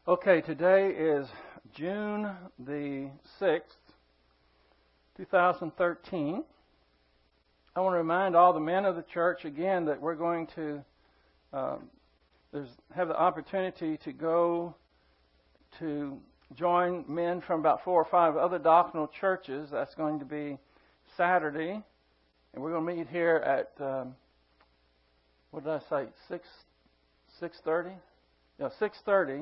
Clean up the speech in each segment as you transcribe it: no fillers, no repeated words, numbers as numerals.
Okay, today is June the 6th, 2013. I want to remind all the men of the church again that we're going to have the opportunity to go to join men from about 4 or 5 other doctrinal churches. That's going to be Saturday, and we're going to meet here at what did I say? 6:30? No, 6:30.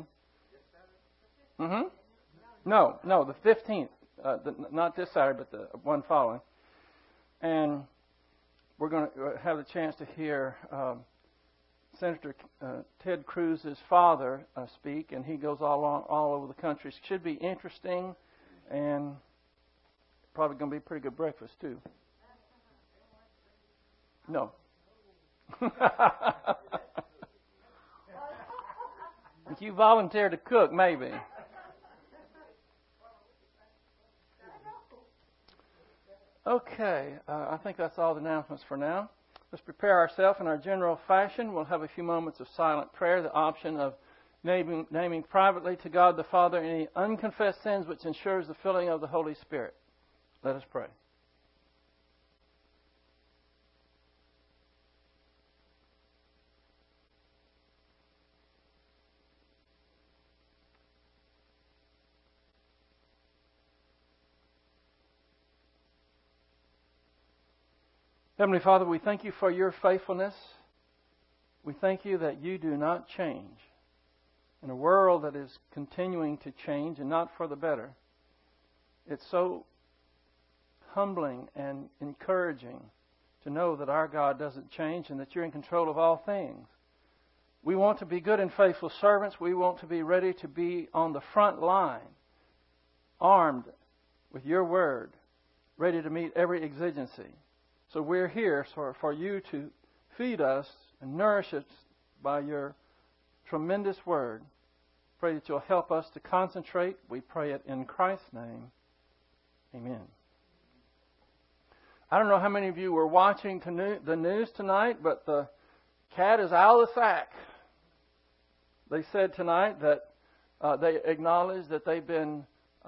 No, the 15th. Not this Saturday, but the one following. And we're going to have the chance to hear Senator Ted Cruz's father speak, and he goes all over the country. It should be interesting, and probably going to be a pretty good breakfast too. No. If you volunteer to cook, maybe. Okay, I think that's all the announcements for now. Let's prepare ourselves in our general fashion. We'll have a few moments of silent prayer, the option of naming privately to God the Father any unconfessed sins which ensures the filling of the Holy Spirit. Let us pray. Heavenly Father, we thank you for your faithfulness. We thank you that you do not change. In a world that is continuing to change and not for the better, it's so humbling and encouraging to know that our God doesn't change and that you're in control of all things. We want to be good and faithful servants. We want to be ready to be on the front line, armed with your word, ready to meet every exigency. So we're here for you to feed us and nourish us by your tremendous word. Pray that you'll help us to concentrate. We pray it in Christ's name. Amen. I don't know how many of you were watching the news tonight, but the cat is out of the sack. They said tonight that they acknowledged that they've been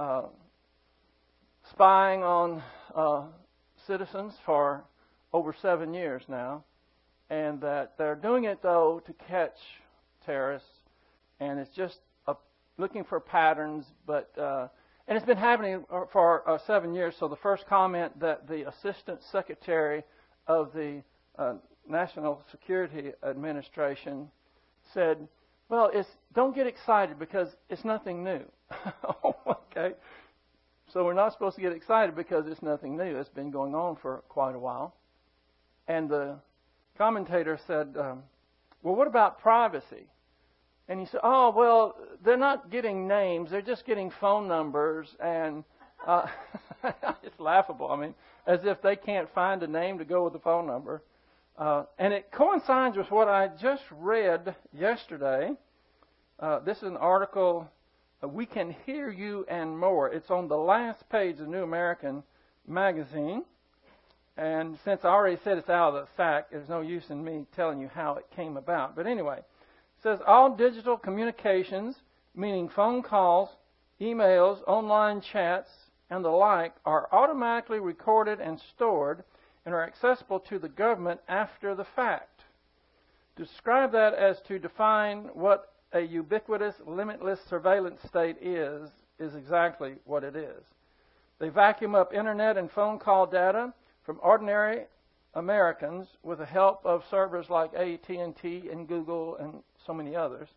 spying on citizens for over 7 years now, and that they're doing it, though, to catch terrorists, and it's just looking for patterns, but and it's been happening for 7 years. So the first comment that the Assistant Secretary of the National Security Administration said, well, don't get excited because it's nothing new. Okay. So we're not supposed to get excited because it's nothing new. It's been going on for quite a while. And the commentator said, well, what about privacy? And he said, oh, well, they're not getting names. They're just getting phone numbers. And it's laughable. I mean, as if they can't find a name to go with the phone number. And it coincides with what I just read yesterday. This is an article, We Can Hear You and More. It's on the last page of New American Magazine. And since I already said it's out of the sack, there's no use in me telling you how it came about. But anyway, it says all digital communications, meaning phone calls, emails, online chats, and the like, are automatically recorded and stored and are accessible to the government after the fact. To describe that as to define what a ubiquitous, limitless surveillance state is exactly what it is. They vacuum up internet and phone call data from ordinary Americans with the help of servers like AT&T and Google and so many others.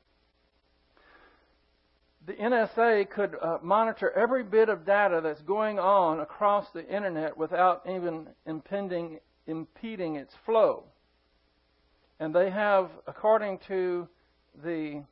The NSA could monitor every bit of data that's going on across the internet without even impeding its flow. And they have, according to the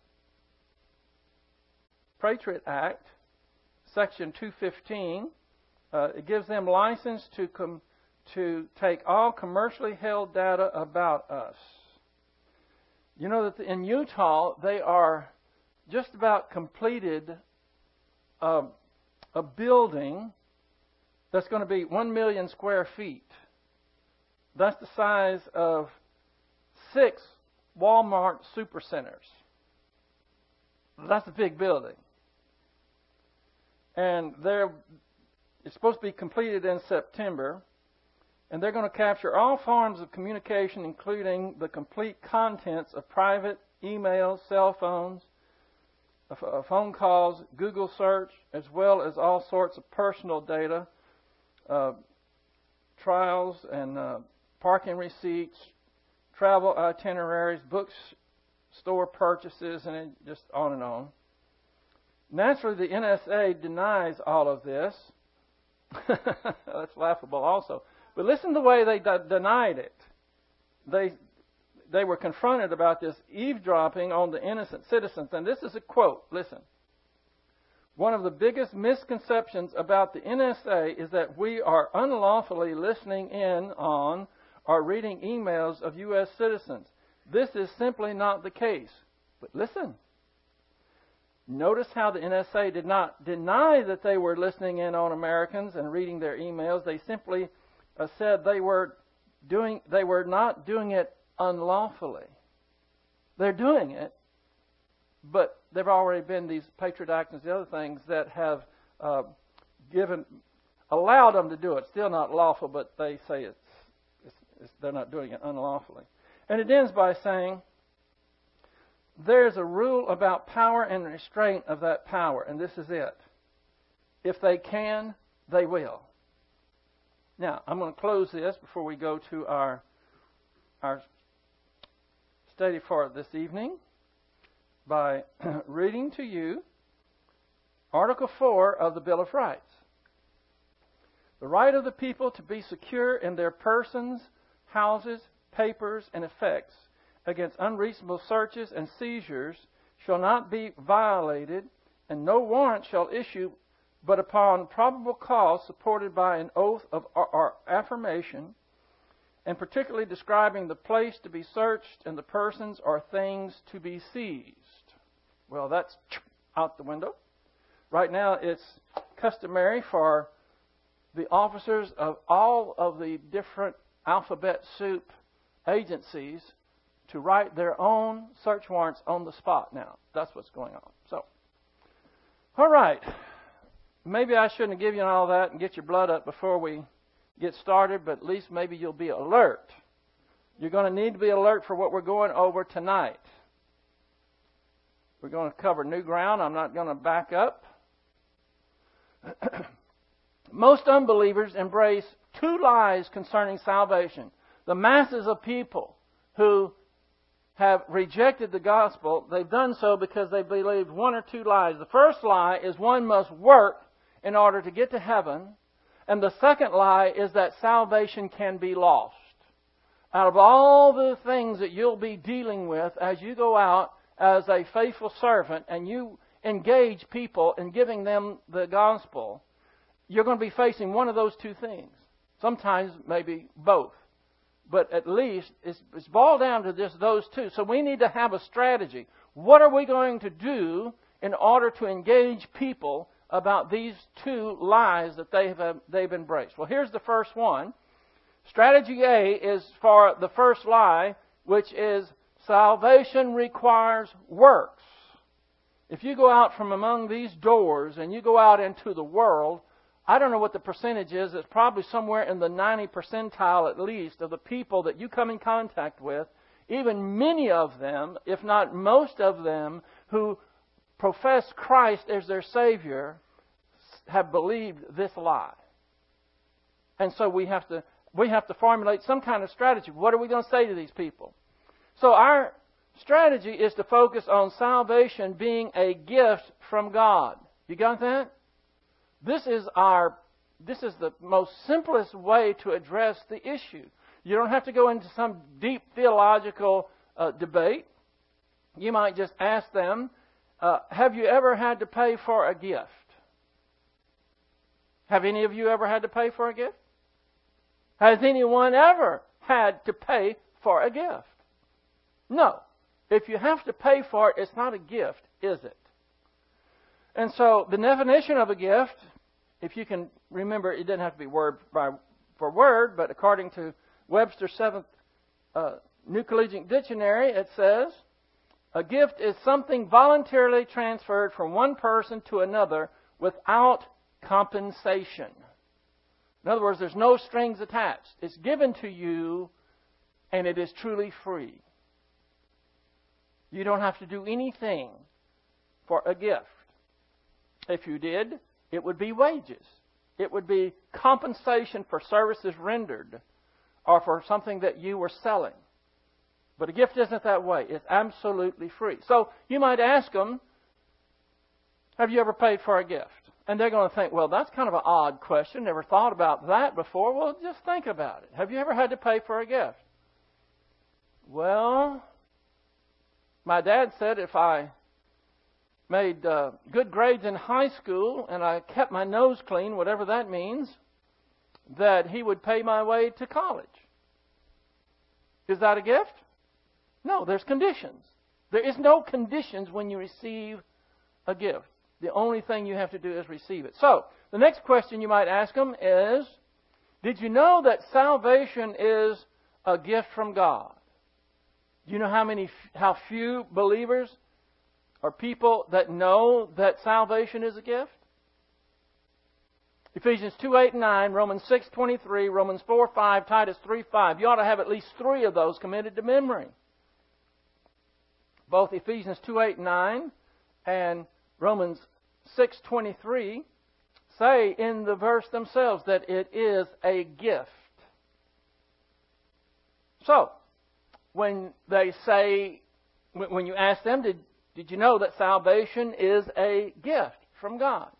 Patriot Act, Section 215, it gives them license to take all commercially held data about us. You know that in Utah, they are just about completed a building that's going to be 1 million square feet. That's the size of 6 Walmart supercenters. That's a big building. And it's supposed to be completed in September. And they're going to capture all forms of communication, including the complete contents of private emails, cell phones, phone calls, Google search, as well as all sorts of personal data, trials and parking receipts, travel itineraries, bookstore purchases, and just on and on. Naturally, the NSA denies all of this. That's laughable also. But listen to the way they denied it. They were confronted about this eavesdropping on the innocent citizens. And this is a quote. Listen. One of the biggest misconceptions about the NSA is that we are unlawfully listening in on or reading emails of U.S. citizens. This is simply not the case. But listen. Notice how the NSA did not deny that they were listening in on Americans and reading their emails. They simply said they were not doing it unlawfully. They're doing it, but there have already been these Patriot Acts and the other things that have allowed them to do it. Still not lawful, but they say they're not doing it unlawfully. And it ends by saying, there's a rule about power and restraint of that power, and this is it. If they can, they will. Now, I'm going to close this before we go to our study for this evening by reading to you Article 4 of the Bill of Rights. The right of the people to be secure in their persons, houses, papers, and effects against unreasonable searches and seizures shall not be violated, and no warrant shall issue but upon probable cause supported by an oath of or affirmation, and particularly describing the place to be searched and the persons or things to be seized. Well, that's out the window. Right now, it's customary for the officers of all of the different alphabet soup agencies to write their own search warrants on the spot now. That's what's going on. So, all right. Maybe I shouldn't have given you all that and get your blood up before we get started, but at least maybe you'll be alert. You're going to need to be alert for what we're going over tonight. We're going to cover new ground. I'm not going to back up. Most unbelievers embrace two lies concerning salvation. The masses of people who have rejected the gospel, they've done so because they believed one or two lies. The first lie is one must work in order to get to heaven. And the second lie is that salvation can be lost. Out of all the things that you'll be dealing with as you go out as a faithful servant and you engage people in giving them the gospel, you're going to be facing one of those two things. Sometimes maybe both. But at least it's boiled down to just those two. So we need to have a strategy. What are we going to do in order to engage people about these two lies that they've embraced? Well, here's the first one. Strategy A is for the first lie, which is salvation requires works. If you go out from among these doors and you go out into the world, I don't know what the percentage is. It's probably somewhere in the 90 percentile at least of the people that you come in contact with, even many of them, if not most of them, who profess Christ as their Savior, have believed this lie. And so we have to formulate some kind of strategy. What are we going to say to these people? So our strategy is to focus on salvation being a gift from God. You got that? This is the most simplest way to address the issue. You don't have to go into some deep theological debate. You might just ask them, have you ever had to pay for a gift? Have any of you ever had to pay for a gift? Has anyone ever had to pay for a gift? No. If you have to pay for it, it's not a gift, is it? And so the definition of a gift, if you can remember, it doesn't have to be word for word, but according to Webster's 7th New Collegiate Dictionary, it says, A gift is something voluntarily transferred from one person to another without compensation. In other words, there's no strings attached. It's given to you, and it is truly free. You don't have to do anything for a gift. If you did, it would be wages. It would be compensation for services rendered or for something that you were selling. But a gift isn't that way. It's absolutely free. So you might ask them, have you ever paid for a gift? And they're going to think, well, that's kind of an odd question. Never thought about that before. Well, just think about it. Have you ever had to pay for a gift? Well, my dad said if I made good grades in high school and I kept my nose clean, whatever that means, that he would pay my way to college. Is that a gift? No, there's conditions. There is no conditions when you receive a gift. The only thing you have to do is receive it. So, the next question you might ask them is, did you know that salvation is a gift from God? Do you know how few believers or people that know that salvation is a gift? Ephesians 2:8-9, Romans 6:23, Romans 4:5, Titus 3:5. You ought to have at least 3 of those committed to memory. Both Ephesians 2:8-9 and Romans 6:23 say in the verse themselves that it is a gift. So, when they say, when you ask them, did you know that salvation is a gift from God?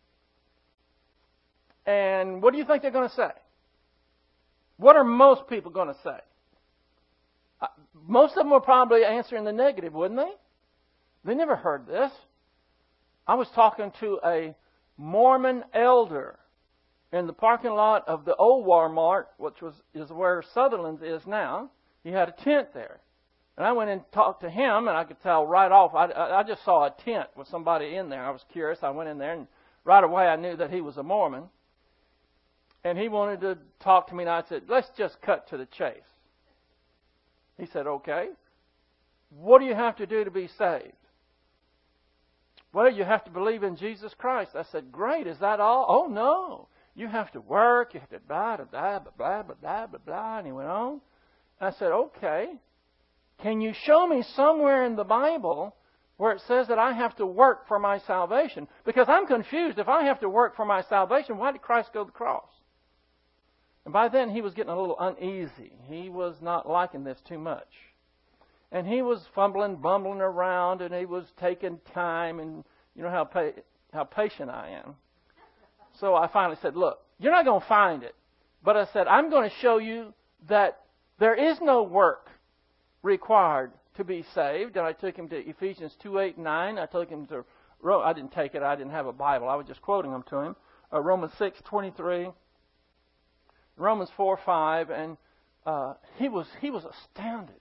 And what do you think they're going to say? What are most people going to say? Most of them will probably answer in the negative, wouldn't they? They never heard this. I was talking to a Mormon elder in the parking lot of the old Walmart, which is where Sutherland's is now. He had a tent there. And I went and talked to him, and I could tell right off. I just saw a tent with somebody in there. I was curious. I went in there, and right away I knew that he was a Mormon. And he wanted to talk to me, and I said, let's just cut to the chase. He said, okay. What do you have to do to be saved? Well, you have to believe in Jesus Christ. I said, great, is that all? Oh, no. You have to work, you have to blah, blah, blah, blah, blah, blah, blah, blah. And he went on. I said, okay. Can you show me somewhere in the Bible where it says that I have to work for my salvation? Because I'm confused. If I have to work for my salvation, why did Christ go to the cross? And by then he was getting a little uneasy. He was not liking this too much. And he was bumbling around, and he was taking time, and you know how patient I am. So I finally said, look, you're not going to find it. But I said, I'm going to show you that there is no work required to be saved. And I took him to Ephesians 2:8-9. I took him to, I didn't take it, I didn't have a Bible. I was just quoting them to him. Romans 6:23, Romans 4:5, and he was astounded.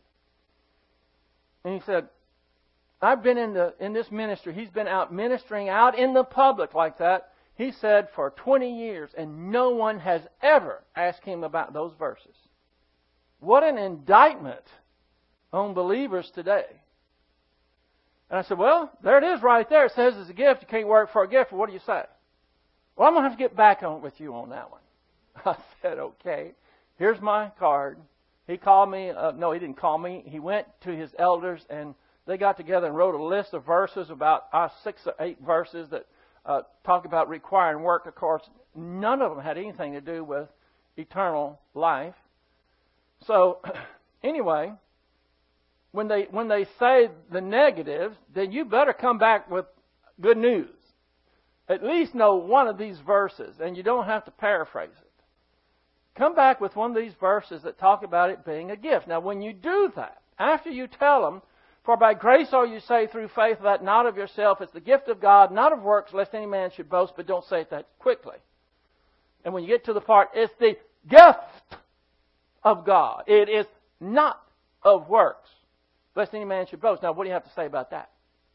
And he said, I've been in this ministry. He's been out ministering out in the public like that. He said for 20 years, and no one has ever asked him about those verses. What an indictment on believers today. And I said, well, there it is right there. It says it's a gift. You can't work for a gift. What do you say? Well, I'm going to have to get back on with you on that one. I said, okay, here's my card. He called me. No, he didn't call me. He went to his elders, and they got together and wrote a list of verses, about 6 or 8 verses that talk about requiring work. Of course, none of them had anything to do with eternal life. So, anyway, when they say the negatives, then you better come back with good news. At least know one of these verses, and you don't have to paraphrase it. Come back with one of these verses that talk about it being a gift. Now, when you do that, after you tell them, for by grace are you saved through faith, that not of yourself, it's the gift of God, not of works, lest any man should boast, but don't say it that quickly. And when you get to the part, it's the gift of God. It is not of works, lest any man should boast. Now, what do you have to say about that?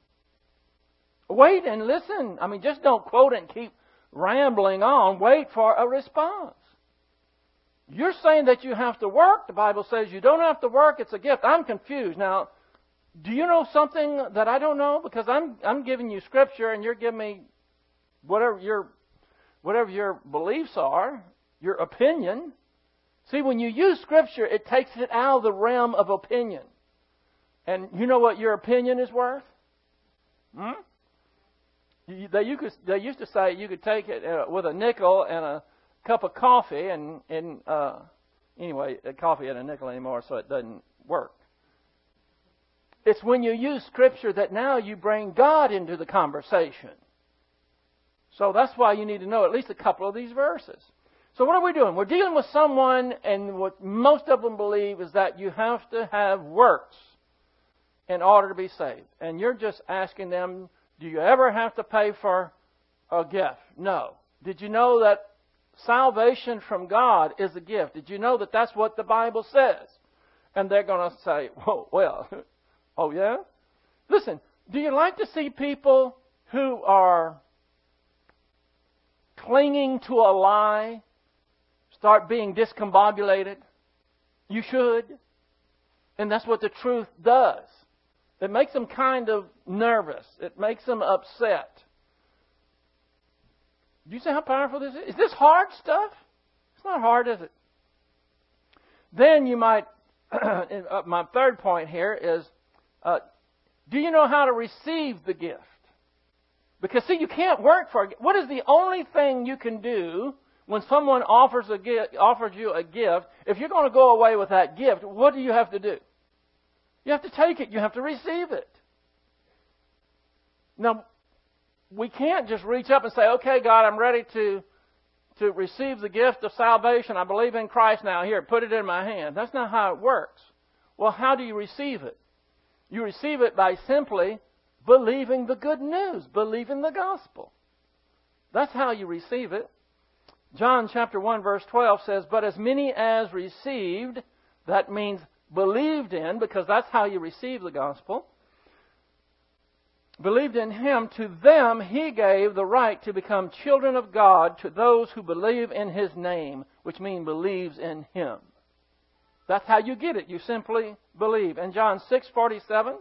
Wait and listen. I mean, just don't quote it and keep rambling on. Wait for a response. You're saying that you have to work. The Bible says you don't have to work. It's a gift. I'm confused. Now, Do you know something that I don't know? Because I'm giving you Scripture, and you're giving me whatever your beliefs are, your opinion. See, when you use Scripture, it takes it out of the realm of opinion. And you know what your opinion is worth? They used to say you could take it with a nickel and a cup of coffee, and anyway, coffee ain't a nickel anymore, so it doesn't work. It's when you use Scripture that now you bring God into the conversation. So that's why you need to know at least a couple of these verses. So what are we doing? We're dealing with someone, and what most of them believe is that you have to have works in order to be saved. And you're just asking them, do you ever have to pay for a gift? No. Did you know that salvation from God is a gift? Did you know that that's what the Bible says? And they're going to say, well, oh yeah? Listen, do you like to see people who are clinging to a lie start being discombobulated? You should. And that's what the truth does. It makes them kind of nervous. It makes them upset. Do you see how powerful this is? Is this hard stuff? It's not hard, is it? Then you might, my third point here is, do you know how to receive the gift? Because, see, you can't work for it. What is the only thing you can do when someone offers you a gift? If you're going to go away with that gift, what do you have to do? You have to take it. You have to receive it. Now, we can't just reach up and say, okay, God, I'm ready to receive the gift of salvation. I believe in Christ now. Here, put it in my hand. That's not how it works. Well, how do you receive it? You receive it by simply believing the good news, believing the gospel. That's how you receive it. John chapter 1 verse 12 says, but as many as received, that means believed in, because that's how you receive the gospel, believed in Him, to them He gave the right to become children of God, to those who believe in His name, which means believes in Him. That's how you get it. You simply believe. In John 6:47,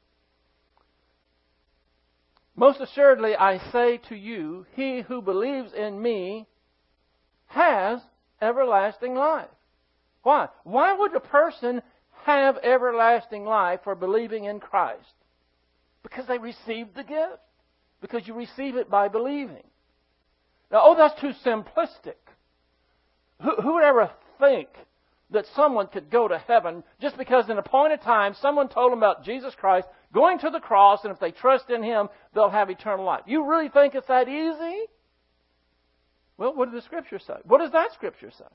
most assuredly I say to you, he who believes in me has everlasting life. Why? Why would a person have everlasting life for believing in Christ? Because they received the gift. Because you receive it by believing. Now, that's too simplistic. Who would ever think that someone could go to heaven just because in a point of time someone told them about Jesus Christ going to the cross, and if they trust in Him, they'll have eternal life? You really think it's that easy? Well, what does the Scripture say? What does that Scripture say?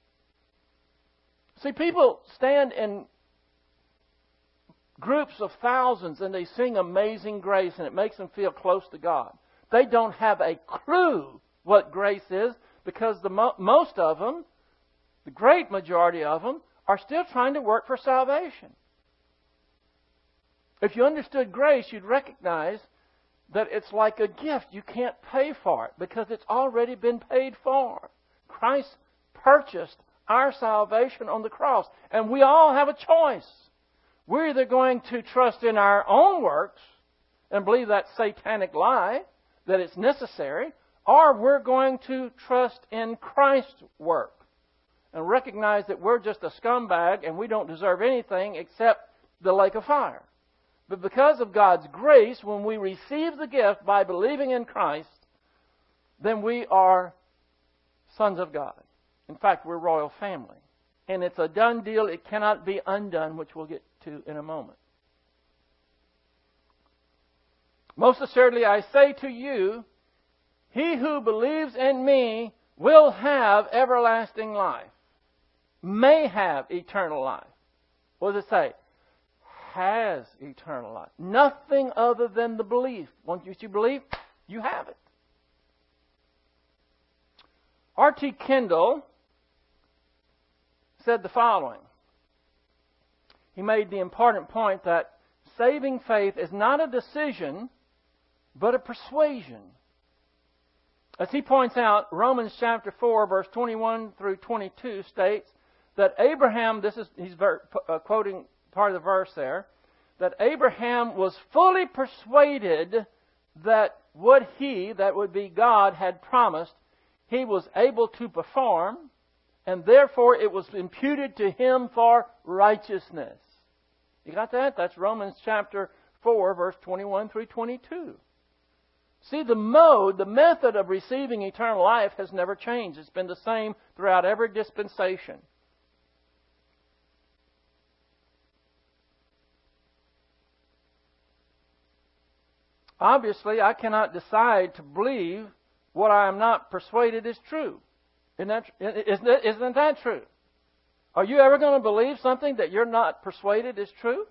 See, people stand in groups of thousands and they sing Amazing Grace, and it makes them feel close to God. They don't have a clue what grace is, because most of them, the great majority of them, are still trying to work for salvation. If you understood grace, you'd recognize that it's like a gift. You can't pay for it because it's already been paid for. Christ purchased our salvation on the cross, and we all have a choice. We're either going to trust in our own works and believe that satanic lie that it's necessary, or we're going to trust in Christ's work and recognize that we're just a scumbag and we don't deserve anything except the lake of fire. But because of God's grace, when we receive the gift by believing in Christ, then we are sons of God. In fact, we're royal family. And it's a done deal. It cannot be undone, which we'll get to in a moment. Most assuredly, I say to you, he who believes in me will have everlasting life. May have eternal life. What does it say? Has eternal life. Nothing other than the belief. Once you believe, you have it. R.T. Kendall said the following. He made the important point that saving faith is not a decision, but a persuasion. As he points out, Romans chapter 4, verse 21 through 22 states that Abraham, he's quoting part of the verse there, that Abraham was fully persuaded that what he, that would be God, had promised, he was able to perform, and therefore it was imputed to him for righteousness. You got that? That's Romans chapter 4, verse 21 through 22. See, the method of receiving eternal life has never changed. It's been the same throughout every dispensation. Obviously, I cannot decide to believe what I am not persuaded is true. Isn't that true? Are you ever going to believe something that you're not persuaded is true?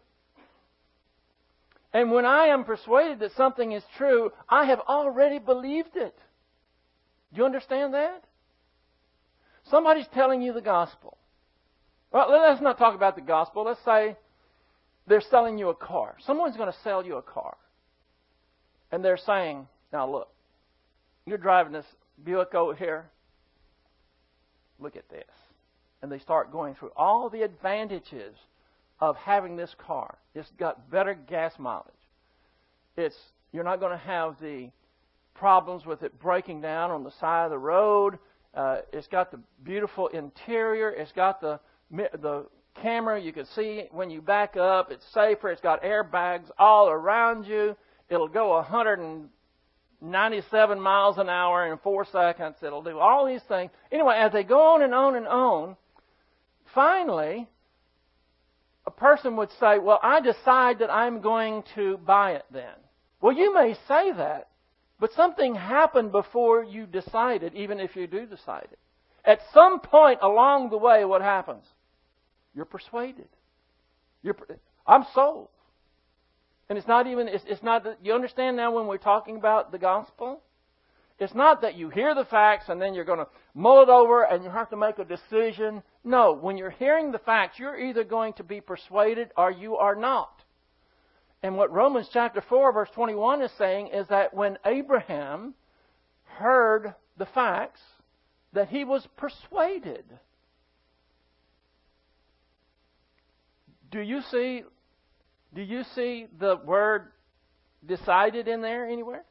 And when I am persuaded that something is true, I have already believed it. Do you understand that? Somebody's telling you the gospel. Well, let's not talk about the gospel. Let's say they're selling you a car. Someone's going to sell you a car. And they're saying, now look, you're driving this Buick over here. Look at this. And they start going through all the advantages of having this car. It's got better gas mileage. You're not going to have the problems with it breaking down on the side of the road. It's got the beautiful interior. It's got the camera. You can see when you back up. It's safer. It's got airbags all around you. It'll go 197 miles an hour in 4 seconds. It'll do all these things. Anyway, as they go on and on and on, finally, a person would say, well, I decide that I'm going to buy it then. Well, you may say that, but something happened before you decided, even if you do decide it. At some point along the way, what happens? You're persuaded. I'm sold. And it's not, you understand now when we're talking about the gospel? It's not that you hear the facts and then you're going to mull it over and you have to make a decision. No, when you're hearing the facts, you're either going to be persuaded or you are not. And what Romans chapter 4, verse 21 is saying is that when Abraham heard the facts, that he was persuaded. Do you see the word decided in there anywhere?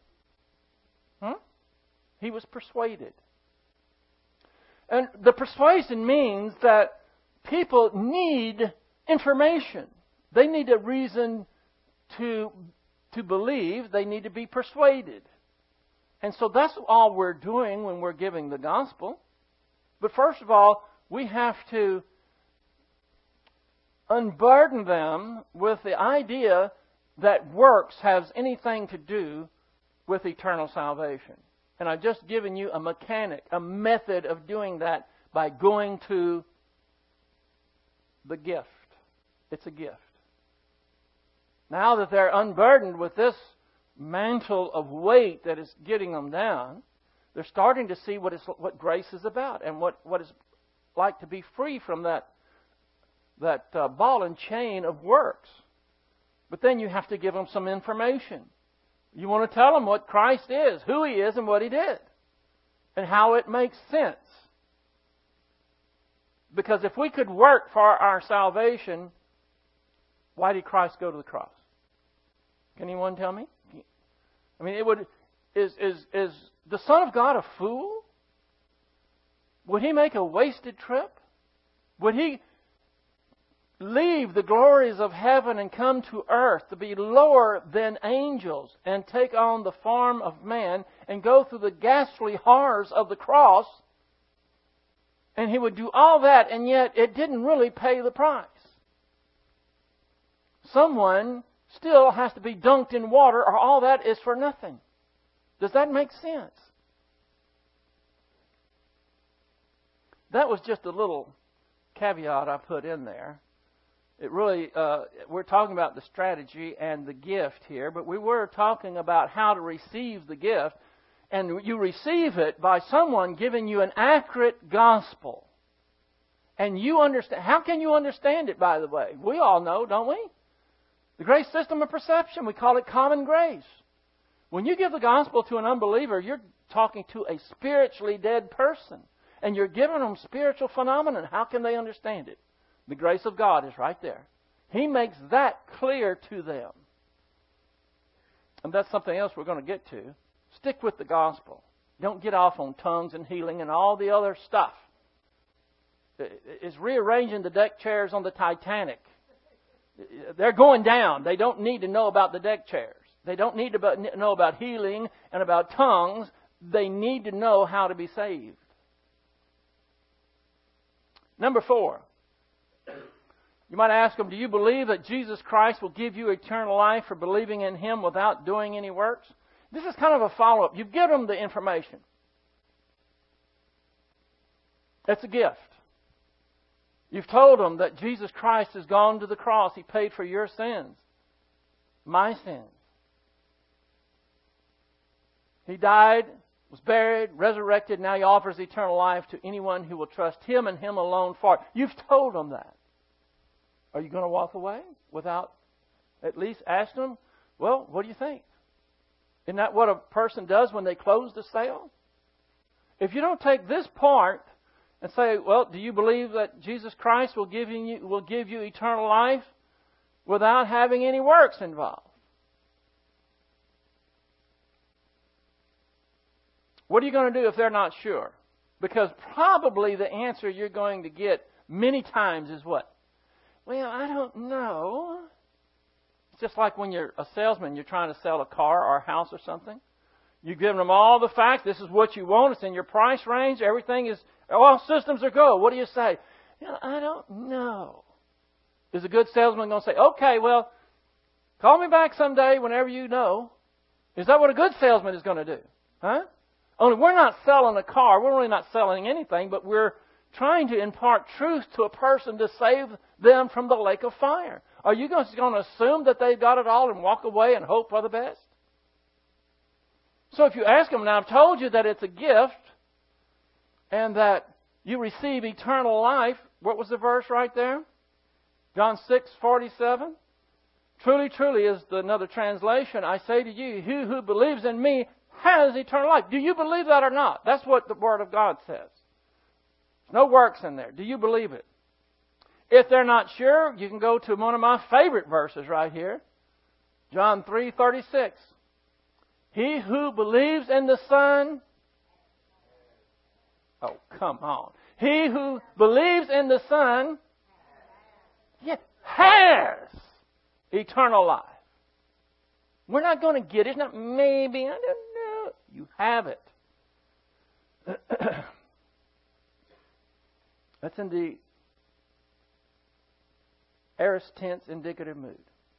He was persuaded. And the persuasion means that people need information. They need a reason to believe. They need to be persuaded. And so that's all we're doing when we're giving the gospel. But first of all, we have to unburden them with the idea that works has anything to do with eternal salvation. And I've just given you a method of doing that by going to the gift. It's a gift. Now that they're unburdened with this mantle of weight that is getting them down, they're starting to see what grace is about and what it's like to be free from that ball and chain of works. But then you have to give them some information. You want to tell them what Christ is, who He is, and what He did, and how it makes sense. Because if we could work for our salvation, why did Christ go to the cross? Can anyone tell me? I mean, is the Son of God a fool? Would He make a wasted trip? Would He leave the glories of heaven and come to earth to be lower than angels and take on the form of man and go through the ghastly horrors of the cross? And He would do all that, and yet it didn't really pay the price. Someone still has to be dunked in water, or all that is for nothing. Does that make sense? That was just a little caveat I put in there. It really, we're talking about the strategy and the gift here, but we were talking about how to receive the gift. And you receive it by someone giving you an accurate gospel. And you understand. How can you understand it, by the way? We all know, don't we? The grace system of perception, we call it common grace. When you give the gospel to an unbeliever, you're talking to a spiritually dead person. And you're giving them spiritual phenomenon. How can they understand it? The grace of God is right there. He makes that clear to them. And that's something else we're going to get to. Stick with the gospel. Don't get off on tongues and healing and all the other stuff. It's rearranging the deck chairs on the Titanic. They're going down. They don't need to know about the deck chairs. They don't need to know about healing and about tongues. They need to know how to be saved. Number 4. You might ask them, do you believe that Jesus Christ will give you eternal life for believing in Him without doing any works? This is kind of a follow-up. You've given them the information. It's a gift. You've told them that Jesus Christ has gone to the cross. He paid for your sins, my sins. He died, was buried, resurrected. Now He offers eternal life to anyone who will trust Him and Him alone for it. You've told them that. Are you going to walk away without at least asking them, well, what do you think? Isn't that what a person does when they close the sale? If you don't take this part and say, well, do you believe that Jesus Christ will give you eternal life without having any works involved? What are you going to do if they're not sure? Because probably the answer you're going to get many times is what? Well, I don't know. It's just like when you're a salesman, you're trying to sell a car or a house or something. You've given them all the facts. This is what you want. It's in your price range. Everything is, all systems are go. What do you say? I don't know. Is a good salesman going to say, okay, well, call me back someday whenever you know? Is that what a good salesman is going to do? Huh? Only we're not selling a car. We're really not selling anything, but we're trying to impart truth to a person to save them from the lake of fire. Are you just going to assume that they've got it all and walk away and hope for the best? So if you ask them, now I've told you that it's a gift and that you receive eternal life. What was the verse right there? John 6:47. Truly, truly is another translation. I say to you, he who believes in me has eternal life. Do you believe that or not? That's what the Word of God says. No works in there. Do you believe it? If they're not sure, you can go to one of my favorite verses right here. John 3:36. He who believes in the Son... Oh, come on. He who believes in the Son has eternal life. We're not going to get it. It's not maybe. I don't know. You have it. That's in the aorist tense indicative mood.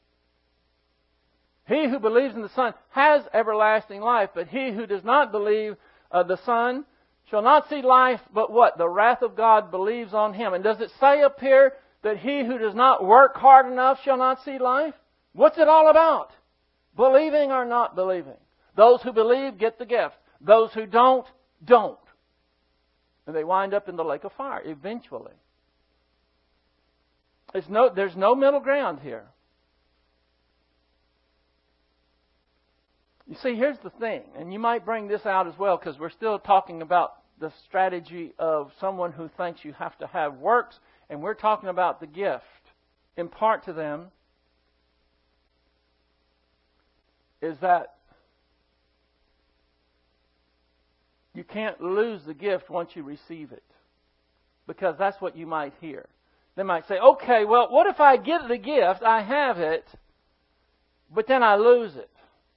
He who believes in the Son has everlasting life, but he who does not believe the Son shall not see life, but what? The wrath of God believes on him. And does it say up here that he who does not work hard enough shall not see life? What's it all about? Believing or not believing? Those who believe get the gift. Those who don't. And they wind up in the lake of fire eventually. There's no middle ground here. You see, here's the thing, and you might bring this out as well because we're still talking about the strategy of someone who thinks you have to have works, and we're talking about the gift. Impart to them is that you can't lose the gift once you receive it. Because that's what you might hear. They might say, okay, well, what if I get the gift, I have it, but then I lose it?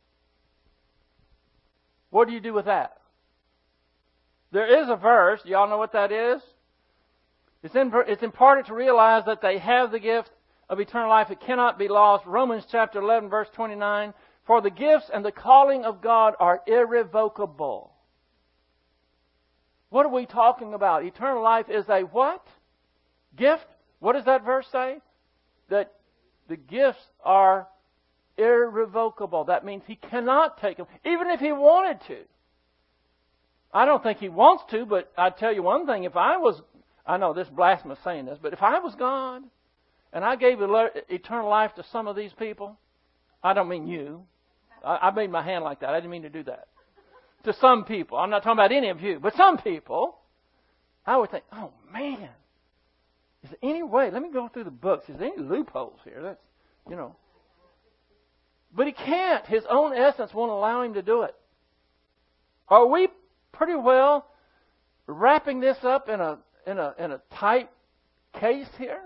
What do you do with that? There is a verse. Do y'all know what that is? It's important to realize that they have the gift of eternal life. It cannot be lost. Romans chapter 11, verse 29. For the gifts and the calling of God are irrevocable. What are we talking about? Eternal life is a what? Gift? What does that verse say? That the gifts are irrevocable. That means He cannot take them, even if He wanted to. I don't think He wants to, but I tell you one thing. If I was, I know this is blasphemous saying this, but if I was God and I gave eternal life to some of these people, I don't mean you. I made my hand like that. I didn't mean to do that. To some people. I'm not talking about any of you, but some people, I would think, oh man, Is there any way? Let me go through the books. Is there any loopholes here? That's, you know. But he can't. His own essence won't allow him to do it. Are we pretty well wrapping this up in a tight case here?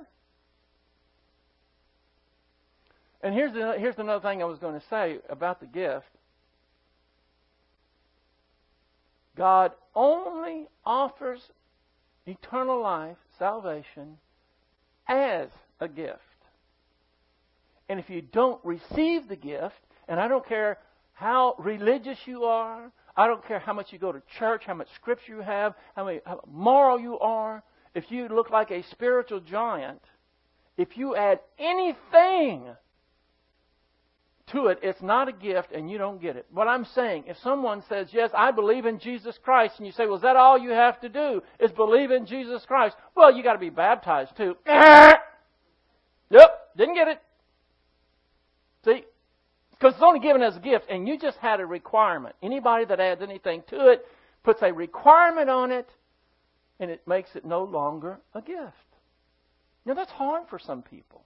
And here's another thing I was going to say about the gift. God only offers eternal life, salvation, as a gift. And if you don't receive the gift, and I don't care how religious you are, I don't care how much you go to church, how much scripture you have, how moral you are, if you look like a spiritual giant, if you add anything to it, it's not a gift and you don't get it. What I'm saying, if someone says, yes, I believe in Jesus Christ, and you say, well, is that all you have to do is believe in Jesus Christ? Well, you got to be baptized too. Yep, didn't get it. See? Because it's only given as a gift, and you just had a requirement. Anybody that adds anything to it puts a requirement on it, and it makes it no longer a gift. Now, that's hard for some people.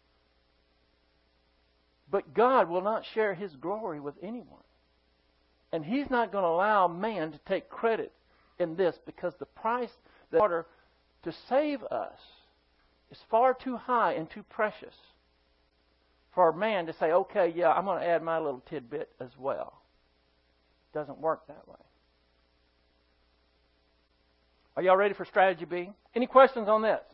But God will not share His glory with anyone. And He's not going to allow man to take credit in this, because the price in order to save us is far too high and too precious for a man to say, okay, yeah, I'm going to add my little tidbit as well. It doesn't work that way. Are y'all ready for strategy B? Any questions on this?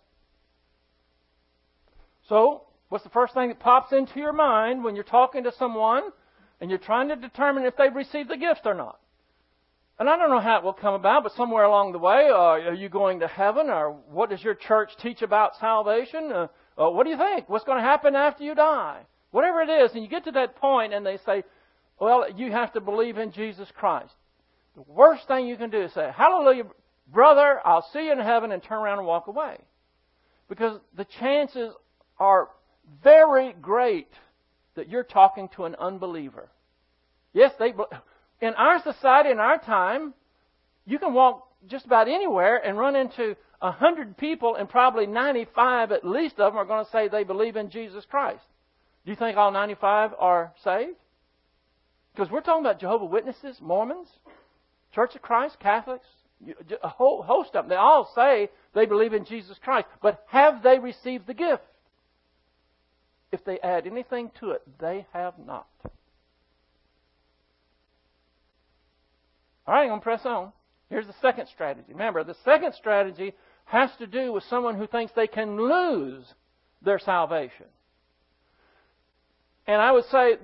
So, what's the first thing that pops into your mind when you're talking to someone and you're trying to determine if they've received the gift or not? And I don't know how it will come about, but somewhere along the way, are you going to heaven? Or what does your church teach about salvation? What do you think? What's going to happen after you die? Whatever it is, and you get to that point and they say, well, you have to believe in Jesus Christ. The worst thing you can do is say, hallelujah, brother, I'll see you in heaven, and turn around and walk away. Because the chances are very great that you're talking to an unbeliever. Yes, in our society, in our time, you can walk just about anywhere and run into 100 people, and probably 95 at least of them are going to say they believe in Jesus Christ. Do you think all 95 are saved? Because we're talking about Jehovah's Witnesses, Mormons, Church of Christ, Catholics, a whole host of them. They all say they believe in Jesus Christ. But have they received the gift? If they add anything to it, they have not. All right, I'm going to press on. Here's the second strategy. Remember, the second strategy has to do with someone who thinks they can lose their salvation. And I would say,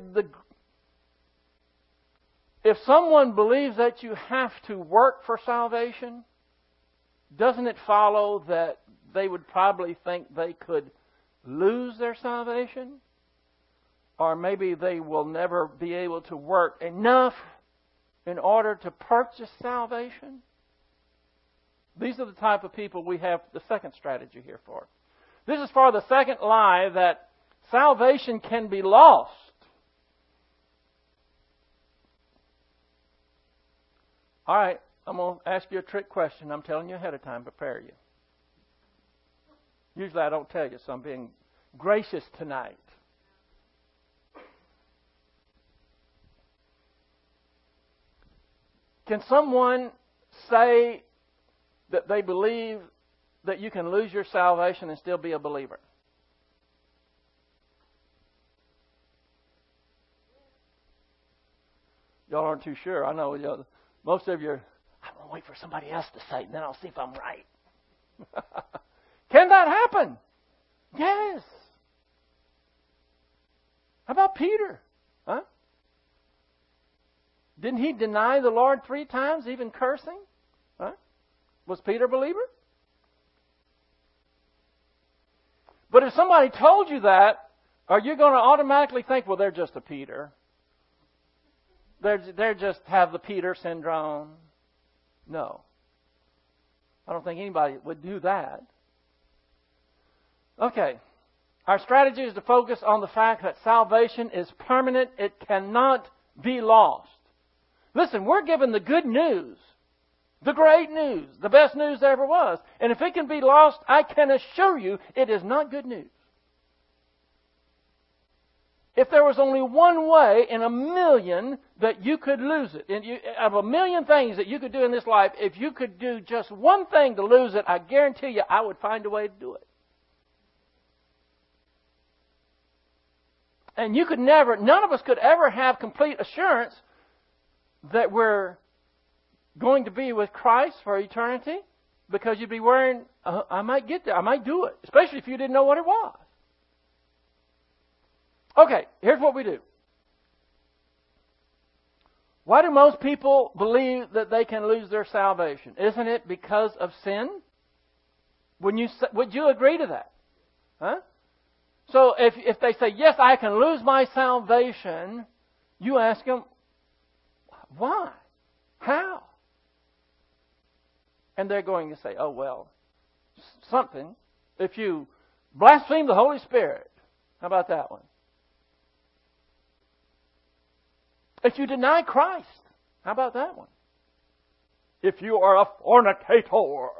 if someone believes that you have to work for salvation, doesn't it follow that they would probably think they could lose their salvation? Or maybe they will never be able to work enough in order to purchase salvation? These are the type of people we have the second strategy here for. This is for the second lie, that salvation can be lost. All right, I'm going to ask you a trick question. I'm telling you ahead of time, prepare you. Usually I don't tell you, so I'm being gracious tonight. Can someone say that they believe that you can lose your salvation and still be a believer? Y'all aren't too sure. I know most of you are, I'm going to wait for somebody else to say it, and then I'll see if I'm right. Can that happen? Yes. How about Peter? Huh? Didn't he deny the Lord 3 times, even cursing? Huh? Was Peter a believer? But if somebody told you that, are you going to automatically think, well, they're just a Peter? They're just have the Peter syndrome? No. I don't think anybody would do that. Okay. Our strategy is to focus on the fact that salvation is permanent. It cannot be lost. Listen, we're given the good news The great news. The best news there ever was. And if it can be lost, I can assure you it is not good news. If there was only one way in a million that you could lose it, of a million things that you could do in this life, if you could do just one thing to lose it, I guarantee you I would find a way to do it. And you could never, none of us could ever have complete assurance that we're going to be with Christ for eternity, because you'd be worrying, I might get there, I might do it, especially if you didn't know what it was. Okay, here's what we do. Why do most people believe that they can lose their salvation? Isn't it because of sin? Would you agree to that? Huh? So if they say, yes, I can lose my salvation, you ask them, why? How? And they're going to say, oh, well, something. If you blaspheme the Holy Spirit, how about that one? If you deny Christ, how about that one? If you are a fornicator.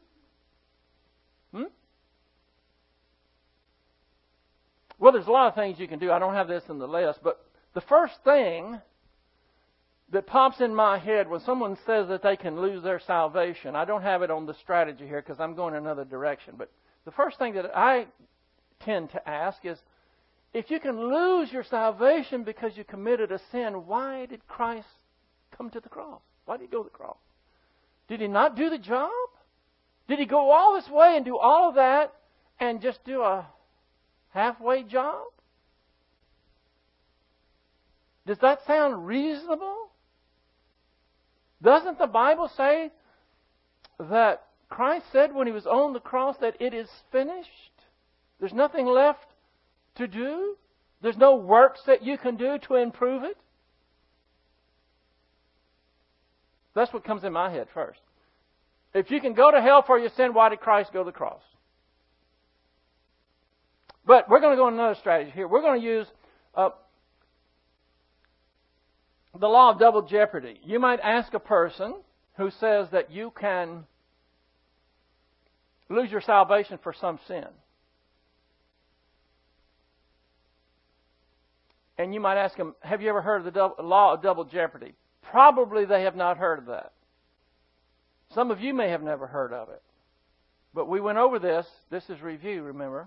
Well, there's a lot of things you can do. I don't have this in the list, but the first thing that pops in my head when someone says that they can lose their salvation, I don't have it on the strategy here because I'm going another direction, but the first thing that I tend to ask is, if you can lose your salvation because you committed a sin, why did Christ come to the cross? Why did He go to the cross? Did He not do the job? Did He go all this way and do all of that and just do a halfway job? Does that sound reasonable? Doesn't the Bible say that Christ said when He was on the cross that it is finished? There's nothing left to do? There's no works that you can do to improve it? That's what comes in my head first. If you can go to hell for your sin, why did Christ go to the cross? But we're going to go on another strategy here. We're going to use the law of double jeopardy. You might ask a person who says that you can lose your salvation for some sin. And you might ask them, have you ever heard of the law of double jeopardy? Probably they have not heard of that. Some of you may have never heard of it. But we went over this. This is review, remember.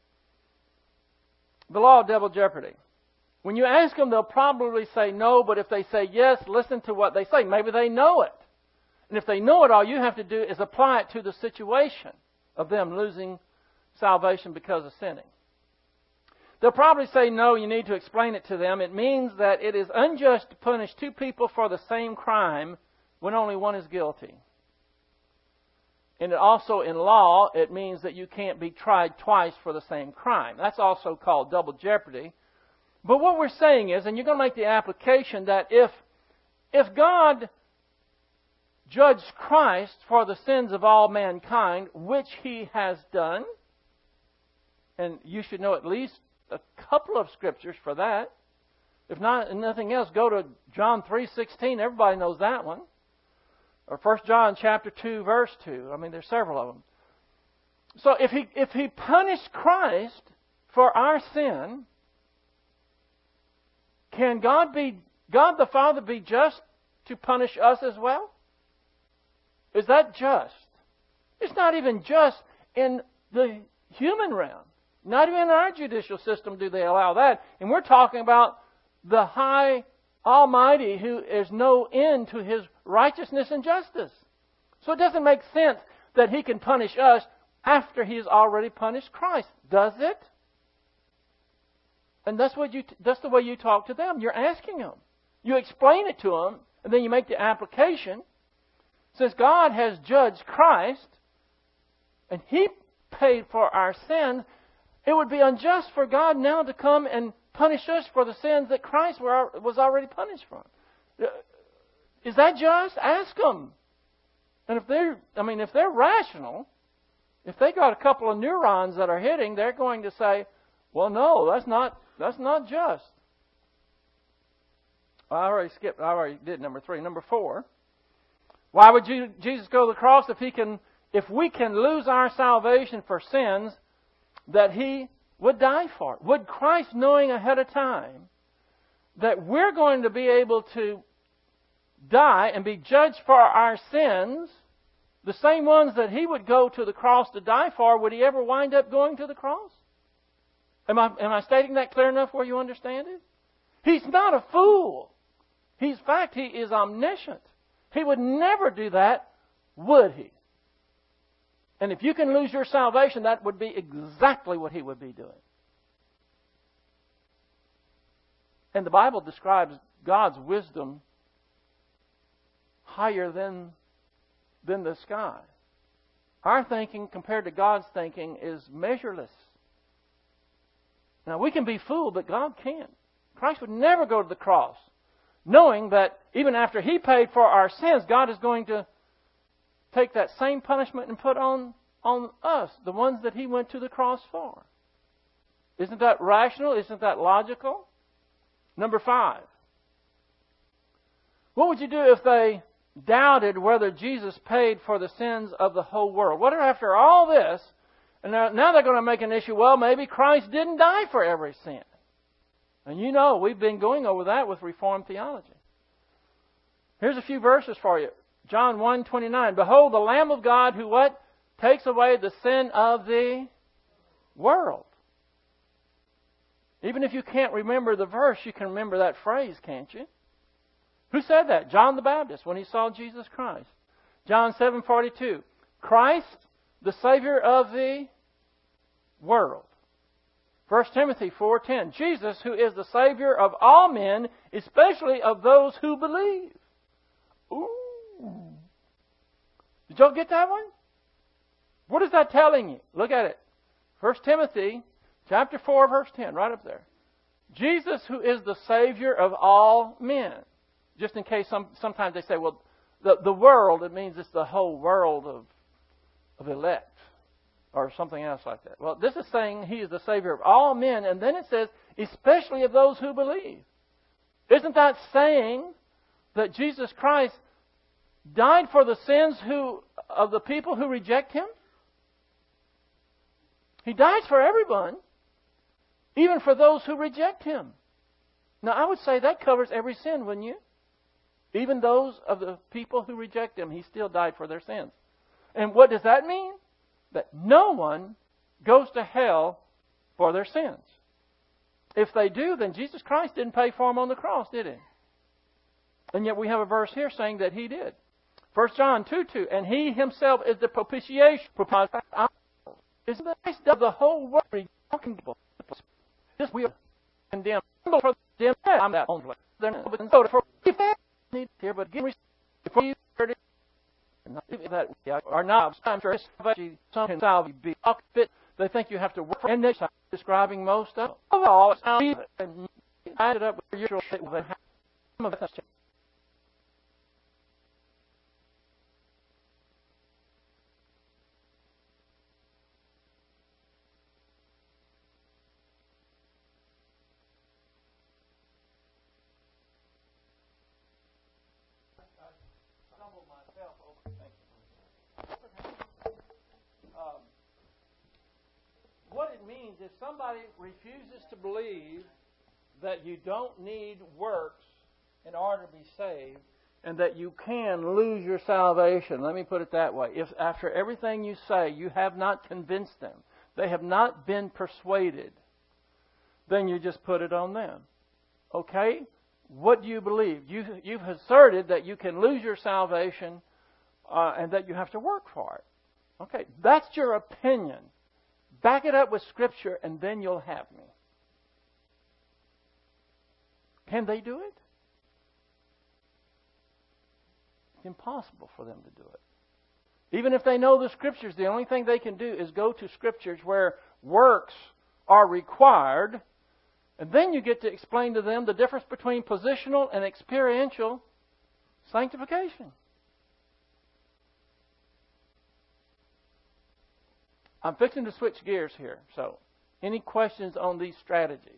The law of double jeopardy. When you ask them, they'll probably say no, but if they say yes, listen to what they say. Maybe they know it. And if they know it, all you have to do is apply it to the situation of them losing salvation because of sinning. They'll probably say no, you need to explain it to them. It means that it is unjust to punish two people for the same crime when only one is guilty. And also in law, it means that you can't be tried twice for the same crime. That's also called double jeopardy. But what we're saying is, and you're going to make the application, that if God judged Christ for the sins of all mankind, which He has done, and you should know at least a couple of scriptures for that. If not, nothing else, go to John 3:16. Everybody knows that one. Or 1 John chapter 2, verse 2. I mean, there's several of them. So if he punished Christ for our sin, can God the Father be just to punish us as well? Is that just? It's not even just in the human realm. Not even in our judicial system do they allow that. And we're talking about the high Almighty who is no end to His righteousness and justice. So it doesn't make sense that He can punish us after He's already punished Christ, does it? And that's the way you talk to them. You're asking them. You explain it to them, and then you make the application. Since God has judged Christ, and He paid for our sins, it would be unjust for God now to come and punish us for the sins that Christ was already punished for. Is that just? Ask them. And if they're rational, if they got a couple of neurons that are hitting, they're going to say, well, no, that's not just. I already did number 3. Number 4. Why would Jesus go to the cross if we can lose our salvation for sins that He would die for? Would Christ, knowing ahead of time that we're going to be able to die and be judged for our sins, the same ones that He would go to the cross to die for, would He ever wind up going to the cross? Am I stating that clear enough where you understand it? He's not a fool. In fact, He is omniscient. He would never do that, would He? And if you can lose your salvation, that would be exactly what He would be doing. And the Bible describes God's wisdom higher than the sky. Our thinking compared to God's thinking is measureless. Now, we can be fooled, but God can't. Christ would never go to the cross, knowing that even after He paid for our sins, God is going to take that same punishment and put on us, the ones that He went to the cross for. Isn't that rational? Isn't that logical? Number 5. What would you do if they doubted whether Jesus paid for the sins of the whole world? What if after all this, and now they're going to make an issue, well, maybe Christ didn't die for every sin. And you know, we've been going over that with Reformed theology. Here's a few verses for you. John 1:29. Behold, the Lamb of God who what? Takes away the sin of the world. Even if you can't remember the verse, you can remember that phrase, can't you? Who said that? John the Baptist when he saw Jesus Christ. John 7:42. Christ, the Savior of the world. 1 Timothy 4:10. Jesus, who is the Savior of all men, especially of those who believe. Ooh. Did y'all get that one? What is that telling you? Look at it. 1 Timothy chapter 4, verse 10, right up there. Jesus, who is the Savior of all men. Just in case sometimes they say, well, the world, it means it's the whole world of elect. Or something else like that. Well, this is saying He is the Savior of all men. And then it says, especially of those who believe. Isn't that saying that Jesus Christ died for the sins of the people who reject Him? He died for everyone, even for those who reject Him. Now, I would say that covers every sin, wouldn't you? Even those of the people who reject Him, He still died for their sins. And what does that mean? That no one goes to hell for their sins. If they do, then Jesus Christ didn't pay for them on the cross, did He? And yet we have a verse here saying that He did. 1 John 2:2, and He Himself is the propitiation. Is the Christ of the whole world. This we are condemned for them. I'm that only. They're not but for need here, but give me before you heard it. That are not. I'm sure some can salve be fit. They think you have to work for. And next time, describing most of all, it's how and add it up with your usual. Some of that's what it means if somebody refuses to believe that you don't need works in order to be saved and that you can lose your salvation. Let me put it that way. If after everything you say you have not convinced them, they have not been persuaded, then you just put it on them. Okay? What do you believe? You've asserted that you can lose your salvation and that you have to work for it. Okay, that's your opinion. Back it up with Scripture, and then you'll have me. Can they do it? It's impossible for them to do it. Even if they know the Scriptures, the only thing they can do is go to Scriptures where works are required, and then you get to explain to them the difference between positional and experiential sanctification. I'm fixing to switch gears here. So, any questions on these strategies?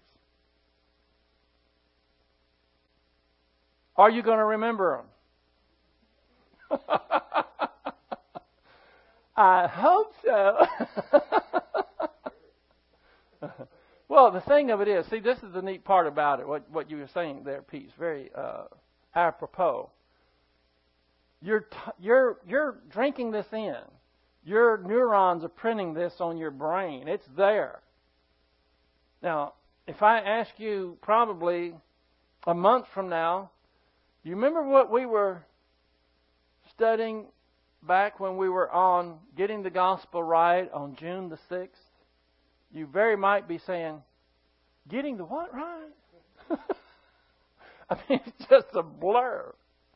Are you going to remember them? I hope so. Well, the thing of it is, see, this is the neat part about it, what you were saying there, Pete, is very apropos. You're drinking this in. Your neurons are printing this on your brain. It's there. Now, if I ask you probably a month from now, do you remember what we were studying back when we were on Getting the Gospel Right on June the 6th? You very might be saying, getting the what right? I mean, it's just a blur.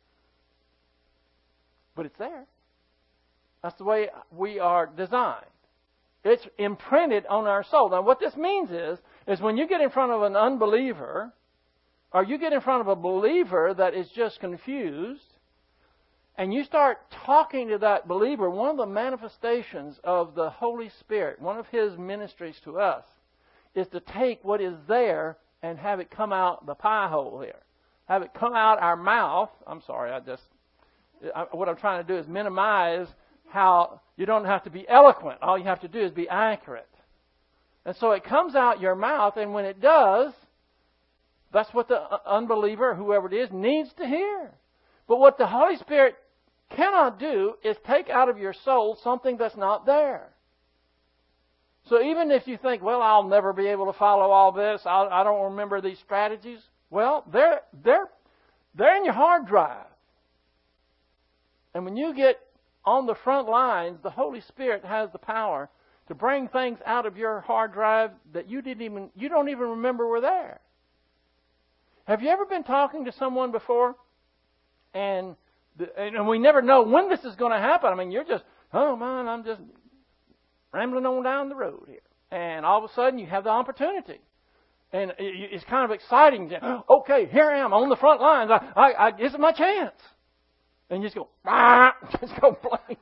But it's there. That's the way we are designed. It's imprinted on our soul. Now, what this means is when you get in front of an unbeliever, or you get in front of a believer that is just confused, and you start talking to that believer, one of the manifestations of the Holy Spirit, one of His ministries to us, is to take what is there and have it come out the pie hole here. Have it come out our mouth. I'm sorry, what I'm trying to do is minimize how you don't have to be eloquent. All you have to do is be accurate. And so it comes out your mouth, and when it does, that's what the unbeliever, whoever it is, needs to hear. But what the Holy Spirit cannot do is take out of your soul something that's not there. So even if you think, well, I'll never be able to follow all this, I don't remember these strategies, well, they're in your hard drive. And when you get on the front lines, the Holy Spirit has the power to bring things out of your hard drive that you don't even remember were there. Have you ever been talking to someone before, and we never know when this is going to happen? I mean, you're just, oh man, I'm just rambling on down the road here, and all of a sudden you have the opportunity, and it's kind of exciting. Okay, here I am on the front lines. This is my chance, and you just go, just go blank.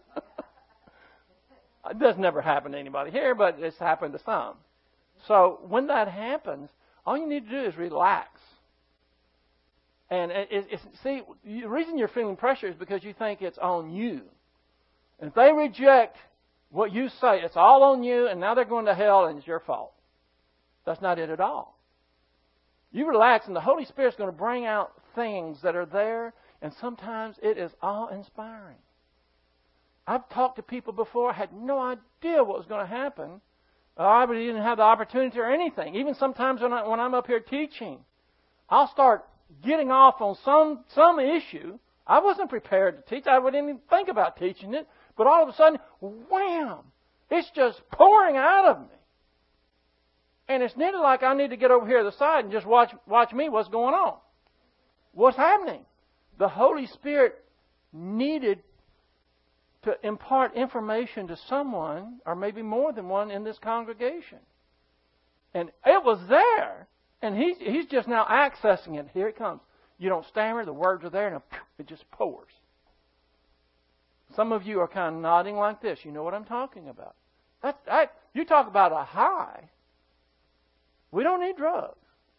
It does never happen to anybody here, but it's happened to some. So when that happens, all you need to do is relax. And see, the reason you're feeling pressure is because you think it's on you. And if they reject what you say, it's all on you, and now they're going to hell, and it's your fault. That's not it at all. You relax, and the Holy Spirit's going to bring out things that are there, and sometimes it is awe-inspiring. I've talked to people before, had no idea what was going to happen. I didn't have the opportunity or anything. Even sometimes when I'm up here teaching, I'll start getting off on some issue. I wasn't prepared to teach. I wouldn't even think about teaching it. But all of a sudden, wham! It's just pouring out of me. And it's nearly like I need to get over here to the side and just watch me what's going on. What's happening? The Holy Spirit needed to impart information to someone, or maybe more than one, in this congregation. And it was there. And he's just now accessing it. Here it comes. You don't stammer. The words are there, and it just pours. Some of you are kind of nodding like this. You know what I'm talking about. You talk about a high. We don't need drugs.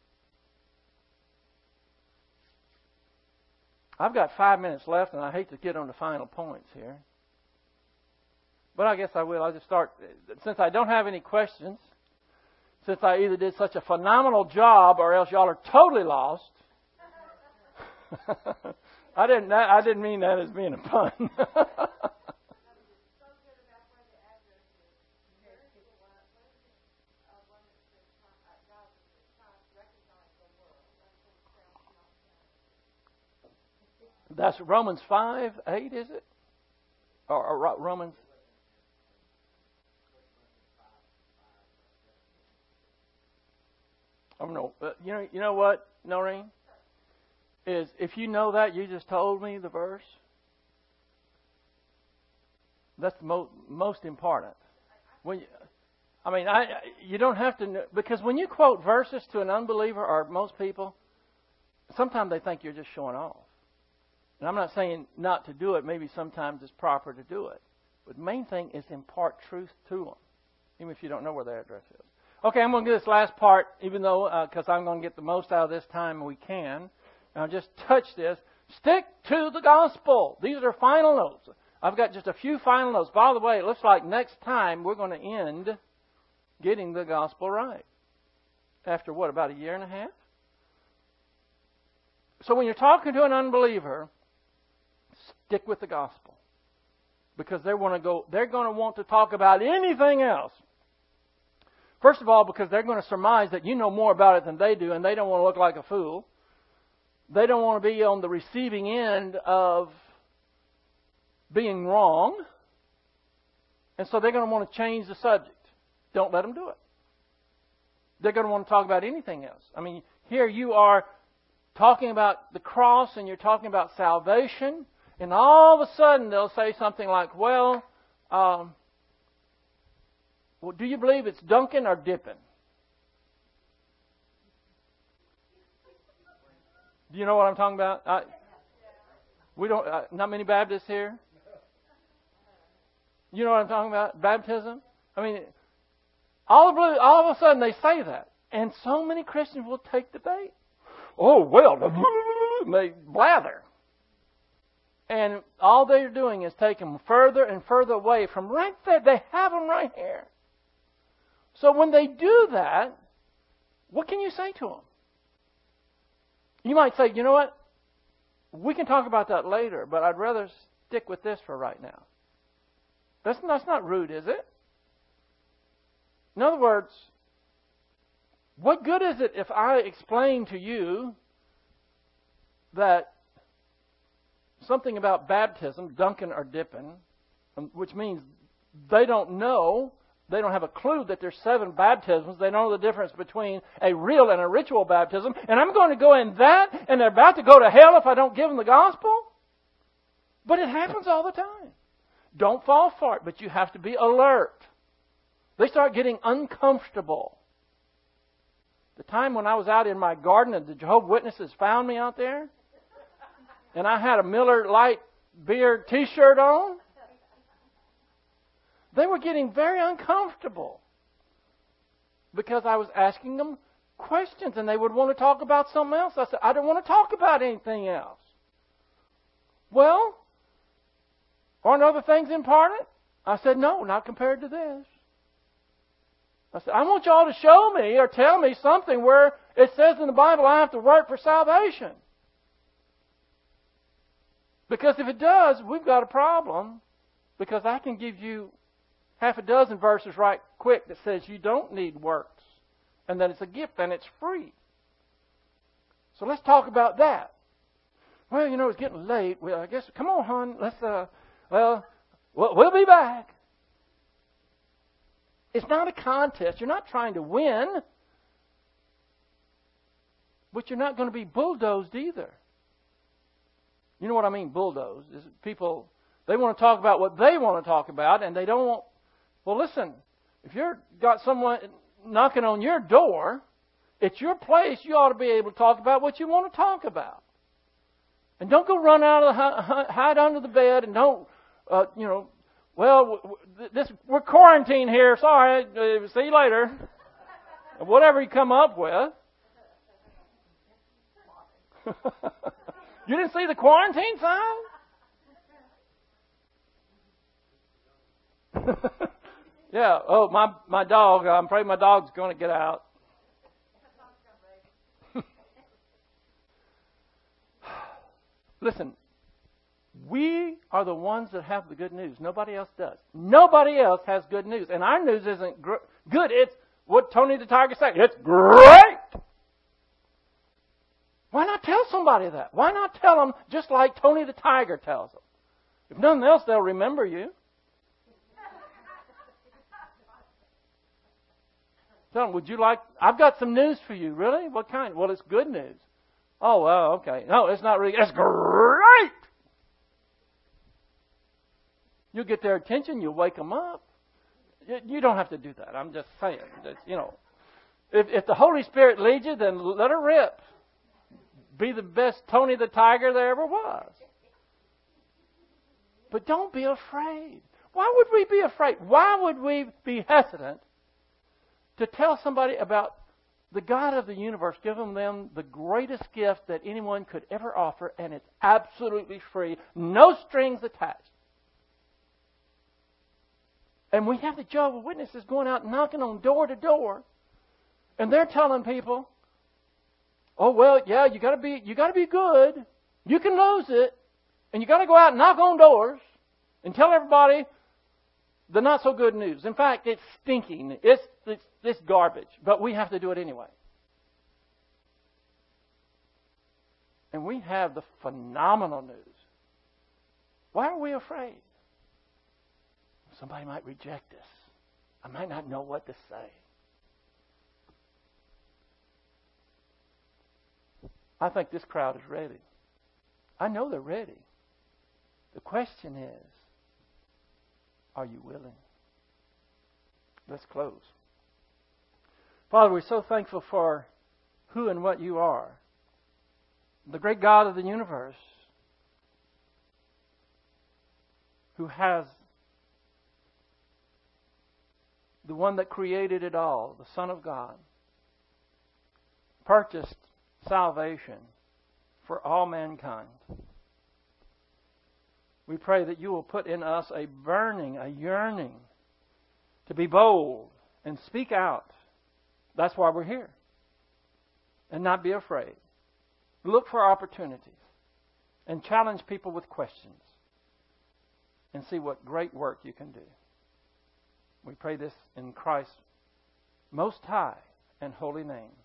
I've got 5 minutes left, and I hate to get on the final points here. But I guess I will. I'll just start. Since I don't have any questions, since I either did such a phenomenal job or else y'all are totally lost. I didn't mean that as being a pun. That's Romans 5:8, is it? Or Romans? Oh no. You know what, Noreen? Is if you know that, you just told me the verse. That's the most important. You don't have to know, because when you quote verses to an unbeliever or most people, sometimes they think you're just showing off. And I'm not saying not to do it. Maybe sometimes it's proper to do it. But the main thing is impart truth to them, even if you don't know where their address is. Okay, I'm going to do this last part, even though, because I'm going to get the most out of this time we can. Now, just touch this. Stick to the gospel. These are final notes. I've got just a few final notes. By the way, it looks like next time we're going to end getting the gospel right. After what, about a year and a half? So when you're talking to an unbeliever, stick with the gospel. Because they're going to want to talk about anything else. First of all, because they're going to surmise that you know more about it than they do, and they don't want to look like a fool. They don't want to be on the receiving end of being wrong. And so they're going to want to change the subject. Don't let them do it. They're going to want to talk about anything else. I mean, here you are talking about the cross and you're talking about salvation. And all of a sudden they'll say something like, well, do you believe it's dunking or dipping? Do you know what I'm talking about? We don't. Not many Baptists here. You know what I'm talking about? Baptism. I mean, all of a sudden they say that, and so many Christians will take the bait. Oh well, they blather, and all they're doing is taking them further and further away from right there. They have them right here. So when they do that, what can you say to them? You might say, you know what? We can talk about that later, but I'd rather stick with this for right now. That's not rude, is it? In other words, what good is it if I explain to you that something about baptism, dunking or dipping, which means they don't know, they don't have a clue that there's 7 baptisms. They don't know the difference between a real and a ritual baptism. And I'm going to go in that, and they're about to go to hell if I don't give them the gospel? But it happens all the time. Don't fall for it, but you have to be alert. They start getting uncomfortable. The time when I was out in my garden and the Jehovah's Witnesses found me out there, and I had a Miller Lite beer t-shirt on, they were getting very uncomfortable because I was asking them questions and they would want to talk about something else. I said, I don't want to talk about anything else. Well, aren't other things important? I said, no, not compared to this. I said, I want y'all to show me or tell me something where it says in the Bible I have to work for salvation. Because if it does, we've got a problem, because I can give you half a dozen verses right quick that says you don't need works and that it's a gift and it's free. So let's talk about that. Well, you know, it's getting late. Well, I guess, come on, hon. Let's, we'll be back. It's not a contest. You're not trying to win. But you're not going to be bulldozed either. You know what I mean, bulldozed? Is people, they want to talk about what they want to talk about, and they don't want. Well, listen, if you've got someone knocking on your door, it's your place. You ought to be able to talk about what you want to talk about. And don't go run out of the, hide under the bed, and don't, we're quarantined here. Sorry, see you later. Whatever you come up with. You didn't see the quarantine sign? Yeah. Oh, my dog. I'm afraid my dog's going to get out. Listen, we are the ones that have the good news. Nobody else does. Nobody else has good news. And our news isn't good. It's what Tony the Tiger said. It's great. Why not tell somebody that? Why not tell them just like Tony the Tiger tells them? If nothing else, they'll remember you. Tell them, would you like, I've got some news for you. Really? What kind? Well, it's good news. Oh, well, okay. No, it's not really. It's great. You'll get their attention. You'll wake them up. You don't have to do that. I'm just saying. If the Holy Spirit leads you, then let her rip. Be the best Tony the Tiger there ever was. But don't be afraid. Why would we be afraid? Why would we be hesitant to tell somebody about the God of the universe giving them the greatest gift that anyone could ever offer, and it's absolutely free, no strings attached. And we have the Jehovah's Witnesses going out knocking on door to door, and they're telling people, "Oh well, yeah, you got to be good. You can lose it, and you got to go out and knock on doors and tell everybody the not so good news. In fact, it's stinking. It's garbage, but we have to do it anyway." And we have the phenomenal news. Why are we afraid? Somebody might reject us. I might not know what to say. I think this crowd is ready. I know they're ready. The question is, are you willing? Let's close. Father, we're so thankful for who and what you are. The great God of the universe, who has the one that created it all, the Son of God, purchased salvation for all mankind. We pray that you will put in us a burning, a yearning to be bold and speak out. That's why we're here. And not be afraid. Look for opportunities and challenge people with questions and see what great work you can do. We pray this in Christ's most high and holy name.